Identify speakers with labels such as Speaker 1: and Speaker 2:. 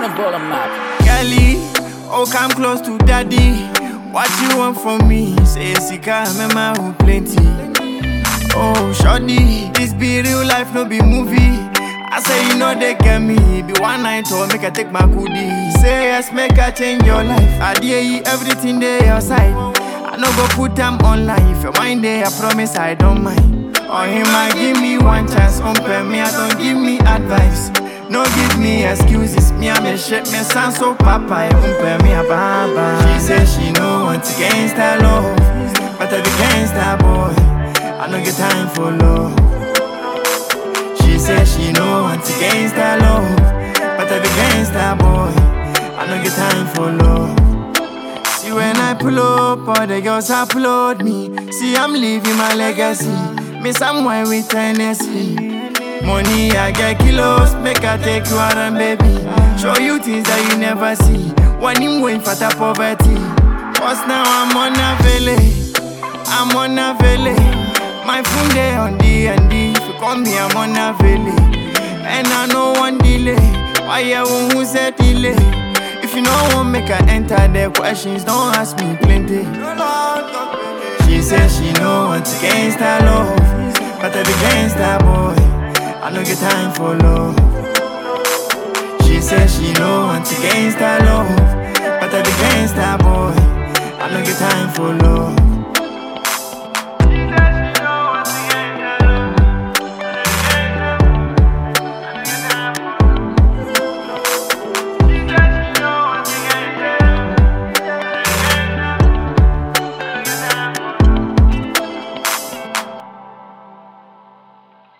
Speaker 1: Cannonball and Map.
Speaker 2: Kelly, oh come close to daddy. What you want from me? Say Sika, mama who plenty. Oh shorty, this be real life, no be movie. I say you know they get me. Be one night or make I take my goodie. Say yes, make I change your life. I dare you everything there your side. I no go put them online. If you mind there, I promise I don't mind. Or him I give me one chance, pay me, I don't give me advice. No give me excuses, me I'm a shit, me sound so papa, pay me a baba. She says she know what's against her love, but I be against that boy. I no get time for love. She says she know what's against her love, but I be against that boy. I no get time for love. See when I pull up, all the girls upload me. See I'm leaving my legacy. Me somewhere with Tennessee. Money I get kilos, make I take you out and baby. Show you things that you never see. When him going for the poverty. Cause now I'm on a vele. I'm on a vele. My phone day on D&D. If you call me, I'm on a vele. And I know one delay. Why you won't say delay? If you know what make I enter the questions, don't ask me plenty. She says she know what's against her love, but I be against that boy. I no get time for love. She says she know what's against her love, but I be against that boy. I no get time for love.